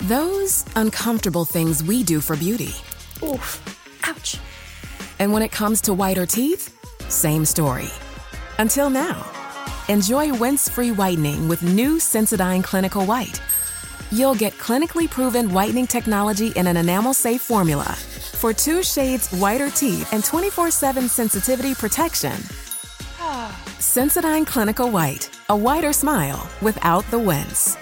Those uncomfortable things we do for beauty. Oof. Ouch. And when it comes to whiter teeth, same story. Until now. Enjoy rinse-free whitening with new Sensodyne Clinical White. You'll get clinically proven whitening technology in an enamel-safe formula for 2 shades whiter teeth and 24/7 sensitivity protection. Sensodyne Clinical White, a whiter smile without the wince.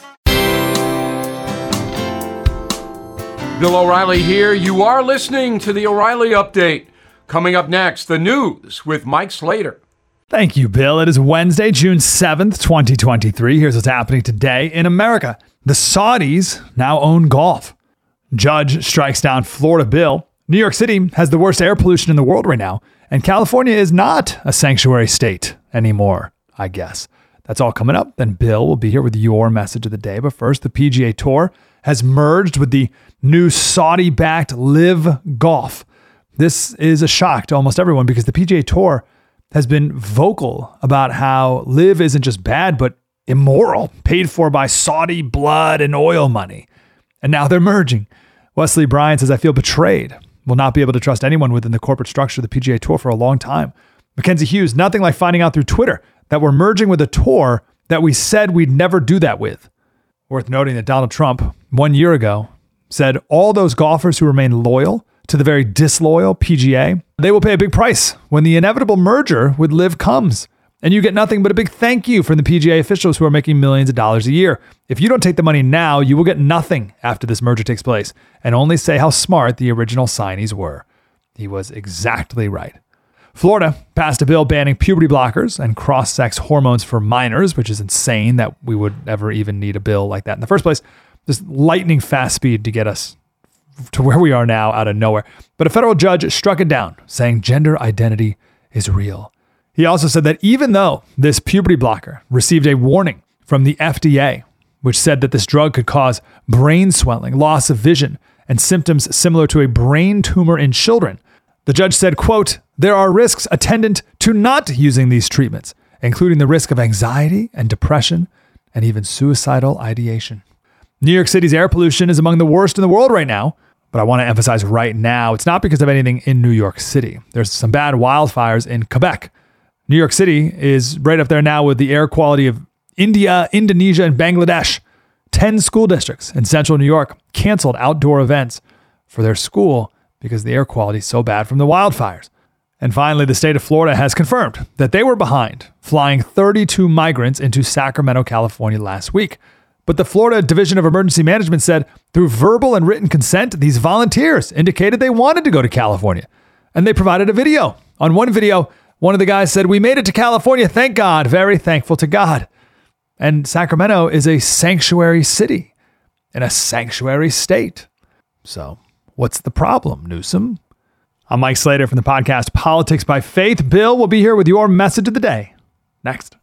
Bill O'Reilly here. You are listening to the O'Reilly Update. Coming up next, the news with Mike Slater. Thank you, Bill. It is Wednesday, June 7th, 2023. Here's what's happening today in America. The Saudis now own golf. Judge strikes down Florida bill. New York City has the worst air pollution in the world right now. And California is not a sanctuary state anymore, I guess. That's all coming up. Then Bill will be here with your message of the day. But first, the PGA Tour has merged with the new Saudi-backed Live Golf. This is a shock to almost everyone because the PGA Tour has been vocal about how Live isn't just bad, but immoral, paid for by Saudi blood and oil money. And now they're merging. Wesley Bryan says, I feel betrayed. Will not be able to trust anyone within the corporate structure of the PGA Tour for a long time. Mackenzie Hughes, nothing like finding out through Twitter that we're merging with a tour that we said we'd never do that with. Worth noting that Donald Trump, 1 year ago, said all those golfers who remain loyal to the very disloyal PGA, they will pay a big price when the inevitable merger with Live comes. And you get nothing but a big thank you from the PGA officials who are making millions of dollars a year. If you don't take the money now, you will get nothing after this merger takes place, and only say how smart the original signees were. He was exactly right. Florida passed a bill banning puberty blockers and cross-sex hormones for minors, which is insane that we would ever even need a bill like that in the first place. Just lightning fast speed to get us to where we are now out of nowhere. But a federal judge struck it down, saying gender identity is real. He also said that even though this puberty blocker received a warning from the FDA, which said that this drug could cause brain swelling, loss of vision, and symptoms similar to a brain tumor in children, the judge said, quote, there are risks attendant to not using these treatments, including the risk of anxiety and depression and even suicidal ideation. New York City's air pollution is among the worst in the world right now, but I want to emphasize right now, it's not because of anything in New York City. There's some bad wildfires in Quebec. New York City is right up there now with the air quality of India, Indonesia, and Bangladesh. 10 school districts in central New York canceled outdoor events for their school because the air quality is so bad from the wildfires. And finally, the state of Florida has confirmed that they were behind flying 32 migrants into Sacramento, California last week. But the Florida Division of Emergency Management said through verbal and written consent, these volunteers indicated they wanted to go to California. And they provided a video. On one video, one of the guys said, we made it to California, thank God, very thankful to God. And Sacramento is a sanctuary city in a sanctuary state. So what's the problem, Newsom? I'm Mike Slater from the podcast Politics by Faith. Bill will be here with your message of the day. Next.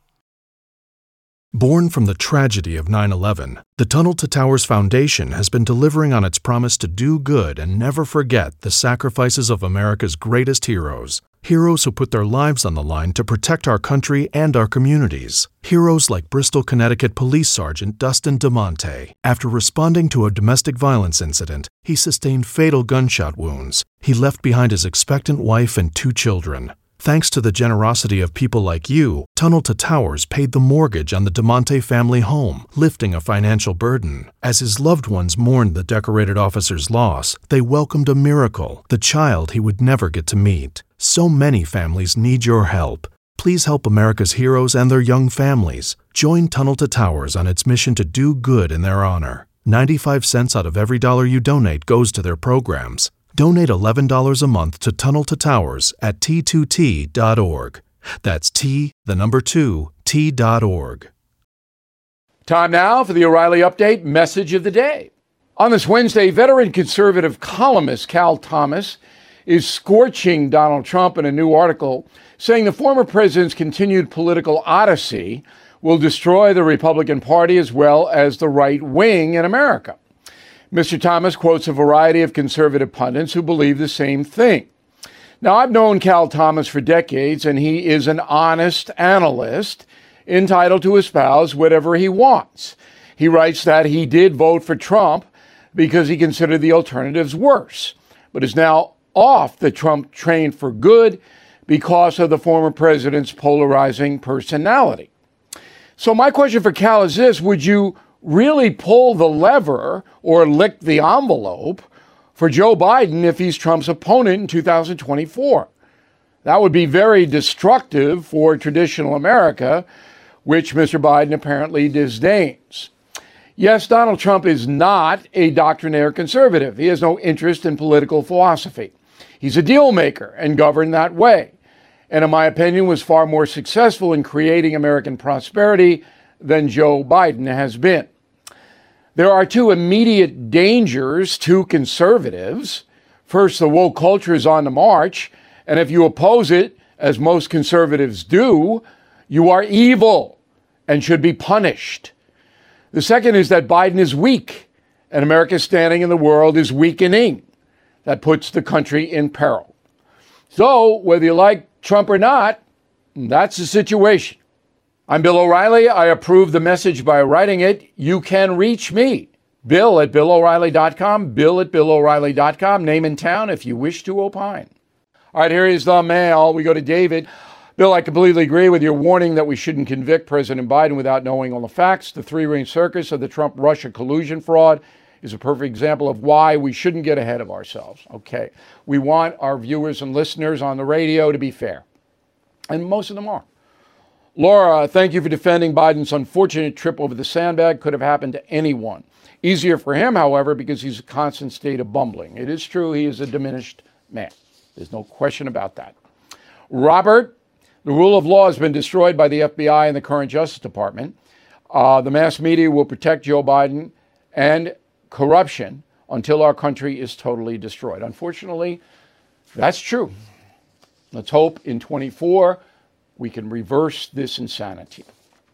Born from the tragedy of 9/11, the Tunnel to Towers Foundation has been delivering on its promise to do good and never forget the sacrifices of America's greatest heroes. Heroes who put their lives on the line to protect our country and our communities. Heroes like Bristol, Connecticut Police Sergeant Dustin DeMonte. After responding to a domestic violence incident, he sustained fatal gunshot wounds. He left behind his expectant wife and 2 children. Thanks to the generosity of people like you, Tunnel to Towers paid the mortgage on the DeMonte family home, lifting a financial burden. As his loved ones mourned the decorated officer's loss, they welcomed a miracle, the child he would never get to meet. So many families need your help. Please help America's heroes and their young families. Join Tunnel to Towers on its mission to do good in their honor. 95 cents out of every dollar you donate goes to their programs. Donate $11 a month to Tunnel to Towers at T2T.org. That's T2T.org. Time now for the O'Reilly Update message of the day. On this Wednesday, veteran conservative columnist Cal Thomas is scorching Donald Trump in a new article, saying the former president's continued political odyssey will destroy the Republican Party as well as the right wing in America. Mr. Thomas quotes a variety of conservative pundits who believe the same thing. Now, I've known Cal Thomas for decades, and he is an honest analyst entitled to espouse whatever he wants. He writes that he did vote for Trump because he considered the alternatives worse, but is now off the Trump train for good because of the former president's polarizing personality. So my question for Cal is this: would you really pull the lever or lick the envelope for Joe Biden if he's Trump's opponent in 2024? That would be very destructive for traditional America, which Mr. Biden apparently disdains. Yes, Donald Trump is not a doctrinaire conservative. He has no interest in political philosophy. He's a deal maker and governed that way, and in my opinion was far more successful in creating American prosperity than Joe Biden has been. There are two immediate dangers to conservatives. First, the woke culture is on the march, and if you oppose it, as most conservatives do, you are evil and should be punished. The second is that Biden is weak, and America's standing in the world is weakening. That puts the country in peril. So, whether you like Trump or not, that's the situation. I'm Bill O'Reilly. I approve the message by writing it. You can reach me, Bill at BillO'Reilly.com, Bill at BillO'Reilly.com, name and town if you wish to opine. All right, here is the mail. We go to David. Bill, I completely agree with your warning that we shouldn't convict President Biden without knowing all the facts. The three-ring circus of the Trump-Russia collusion fraud is a perfect example of why we shouldn't get ahead of ourselves. Okay, we want our viewers and listeners on the radio to be fair, and most of them are. Laura, thank you for defending Biden's unfortunate trip over the sandbag. Could have happened to anyone. Easier for him, however, because he's a constant state of bumbling. It is true he is a diminished man. There's no question about that. Robert, the rule of law has been destroyed by the FBI and the current Justice Department. The mass media will protect Joe Biden and corruption until our country is totally destroyed. Unfortunately, that's true. Let's hope in 24 we can reverse this insanity.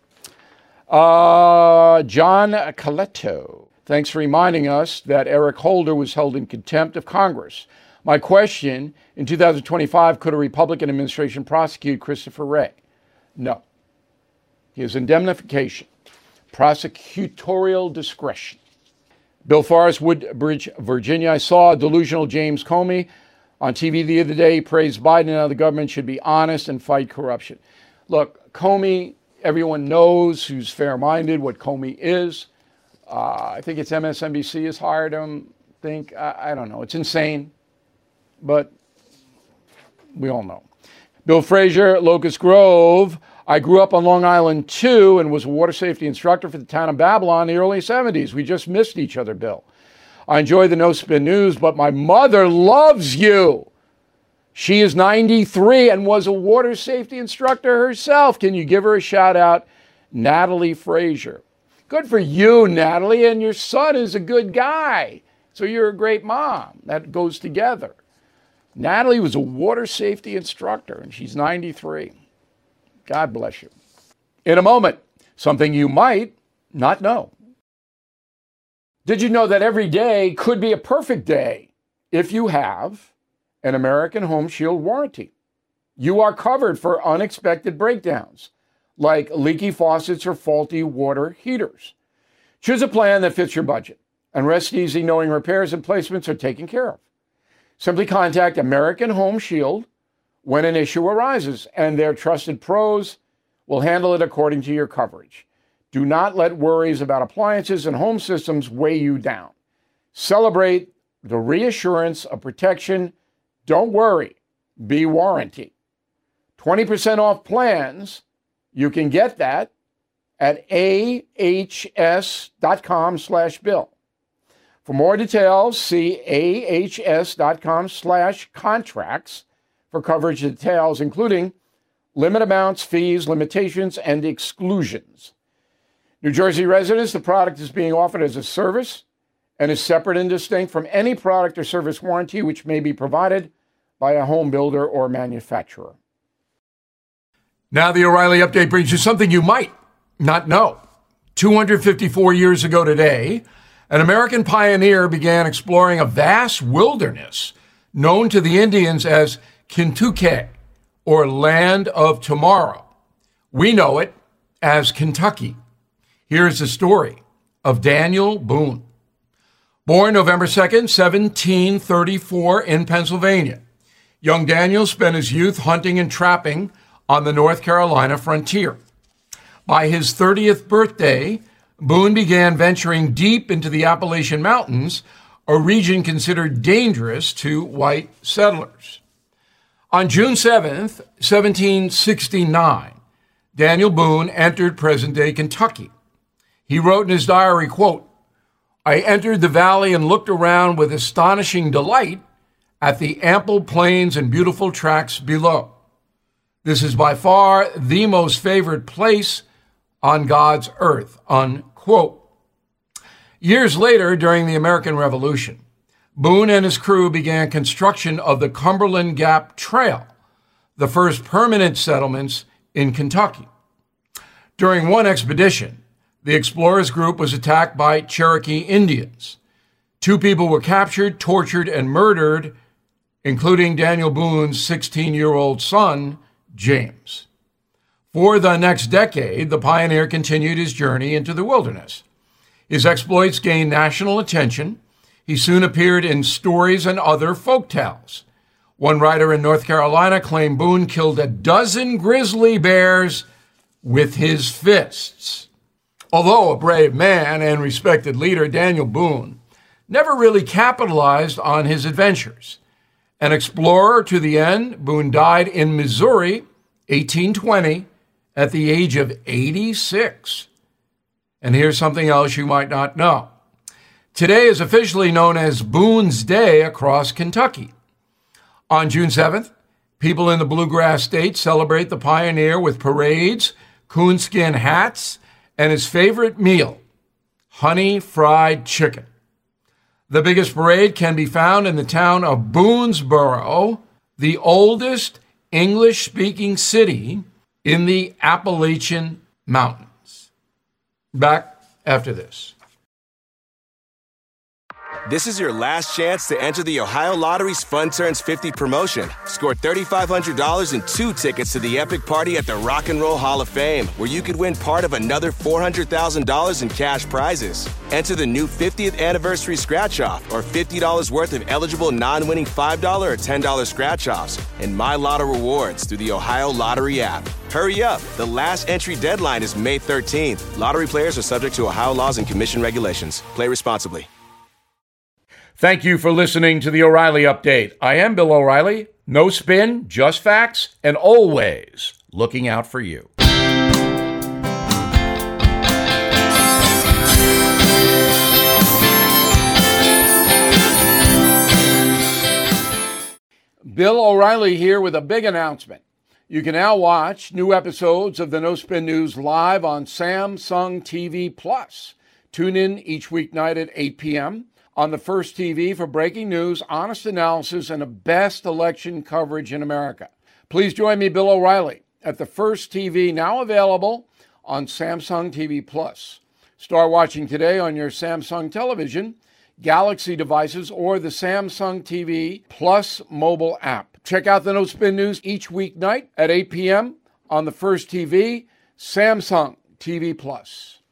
John Coletto, thanks for reminding us that Eric Holder was held in contempt of Congress. My question, in 2025, could a Republican administration prosecute Christopher Wray? No. He has indemnification, prosecutorial discretion. Bill Forrest, Woodbridge, Virginia. I saw delusional James Comey on TV the other day. He praised Biden and how the government should be honest and fight corruption. Look, Comey, everyone knows who's fair-minded what Comey is. I think it's MSNBC has hired him. I don't know. It's insane. But we all know. Bill Frazier, Locust Grove. I grew up on Long Island, too, and was a water safety instructor for the town of Babylon in the early 70s. We just missed each other, Bill. I enjoy the No Spin News, but my mother loves you. She is 93 and was a water safety instructor herself. Can you give her a shout out? Natalie Frazier. Good for you, Natalie, and your son is a good guy. So you're a great mom. That goes together. Natalie was a water safety instructor, and she's 93. God bless you. In a moment, something you might not know. Did you know that every day could be a perfect day if you have an American Home Shield warranty? You are covered for unexpected breakdowns, like leaky faucets or faulty water heaters. Choose a plan that fits your budget and rest easy knowing repairs and placements are taken care of. Simply contact American Home Shield when an issue arises, and their trusted pros will handle it according to your coverage. Do not let worries about appliances and home systems weigh you down. Celebrate the reassurance of protection. Don't worry, be warranty. 20% off plans. You can get that at ahs.com/bill. For more details, see ahs.com/contracts for coverage details, including limit amounts, fees, limitations, and exclusions. New Jersey residents, the product is being offered as a service and is separate and distinct from any product or service warranty which may be provided by a home builder or manufacturer. Now the O'Reilly Update brings you something you might not know. 254 years ago today, an American pioneer began exploring a vast wilderness known to the Indians as Kentucky, or Land of Tomorrow. We know it as Kentucky. Here's the story of Daniel Boone. Born November 2nd, 1734 in Pennsylvania, young Daniel spent his youth hunting and trapping on the North Carolina frontier. By his 30th birthday, Boone began venturing deep into the Appalachian Mountains, a region considered dangerous to white settlers. On June 7th, 1769, Daniel Boone entered present-day Kentucky. He wrote in his diary, quote, "I entered the valley and looked around with astonishing delight at the ample plains and beautiful tracts below. This is by far the most favored place on God's earth," unquote. Years later, during the American Revolution, Boone and his crew began construction of the Cumberland Gap Trail, the first permanent settlements in Kentucky. During one expedition, the explorers group was attacked by Cherokee Indians. 2 people were captured, tortured, and murdered, including Daniel Boone's 16-year-old son, James. For the next decade, the pioneer continued his journey into the wilderness. His exploits gained national attention. He soon appeared in stories and other folktales. One writer in North Carolina claimed Boone killed a dozen grizzly bears with his fists. Although a brave man and respected leader, Daniel Boone never really capitalized on his adventures. An explorer to the end, Boone died in Missouri, 1820, at the age of 86. And here's something else you might not know. Today is officially known as Boone's Day across Kentucky. On June 7th, people in the Bluegrass State celebrate the pioneer with parades, coonskin hats, and his favorite meal, honey fried chicken. The biggest parade can be found in the town of Boonesboro, the oldest English-speaking city in the Appalachian Mountains. Back after this. This is your last chance to enter the Ohio Lottery's Fun Turns 50 promotion. Score $3,500 and 2 tickets to the epic party at the Rock and Roll Hall of Fame, where you could win part of another $400,000 in cash prizes. Enter the new 50th anniversary scratch-off or $50 worth of eligible non-winning $5 or $10 scratch-offs and My Lotto rewards through the Ohio Lottery app. Hurry up. The last entry deadline is May 13th. Lottery players are subject to Ohio laws and commission regulations. Play responsibly. Thank you for listening to the O'Reilly Update. I am Bill O'Reilly. No spin, just facts, and always looking out for you. Bill O'Reilly here with a big announcement. You can now watch new episodes of the No Spin News live on Samsung TV Plus. Tune in each weeknight at 8 p.m. on the First TV for breaking news, honest analysis, and the best election coverage in America. Please join me, Bill O'Reilly, at the First TV, now available on Samsung TV Plus. Start watching today on your Samsung television, Galaxy devices, or the Samsung TV Plus mobile app. Check out the No Spin News each weeknight at 8 p.m. on the First TV, Samsung TV Plus.